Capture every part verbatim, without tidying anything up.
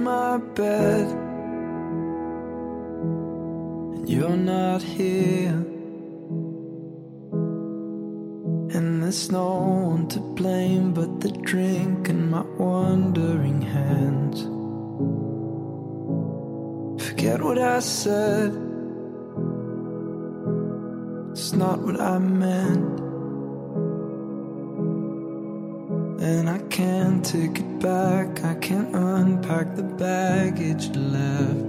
my bed and you're not here, and there's no one to blame but the drink and my wandering hands. Forget what I said, it's not what I meant, and I can't take it back. I can't unpack the baggage left.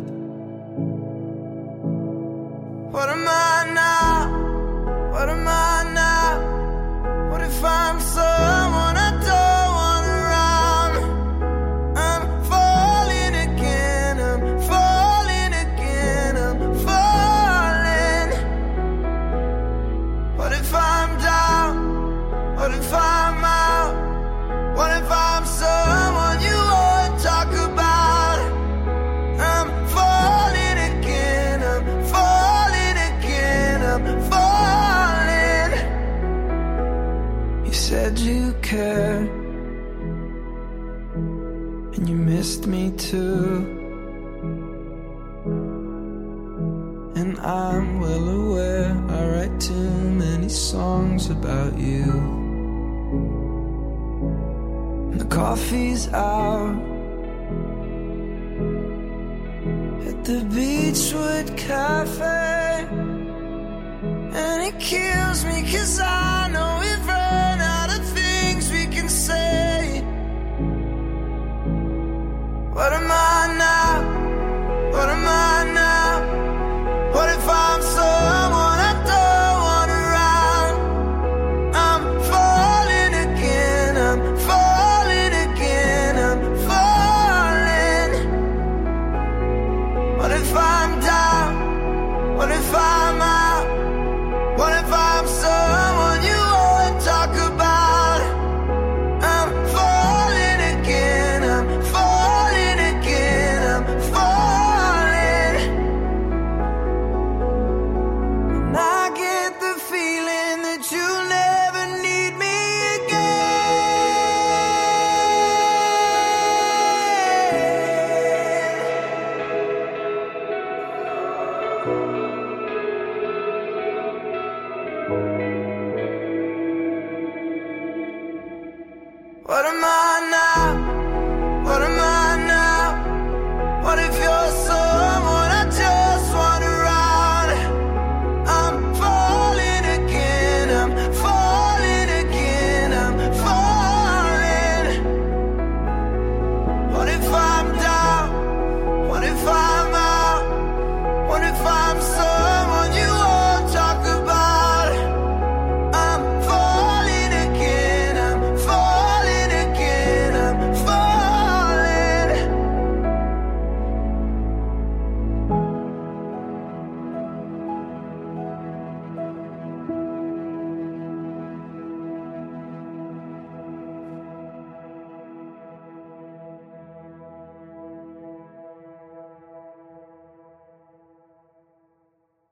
What am I now? What am I now? What if I'm someone I don't want around? I'm falling again, I'm falling again, I'm falling. What if I'm down? What if I'm out? What if I'm someone you won't talk about? I'm falling again, I'm falling again, I'm falling. You said you cared, and you missed me too, and I'm well aware I write too many songs about you. The coffee's out at the Beachwood Cafe, and it kills me 'cause I know we've run out of things we can say. What am I now? What am I now? What if I'm someone I don't want around? I'm falling again, I'm falling again, I'm falling. What if I'm down? What if I'm out? What if I'm someone you won't talk about? I'm falling again, I'm falling again, I'm falling. And I get the feeling that you'll never need me again. What am I now?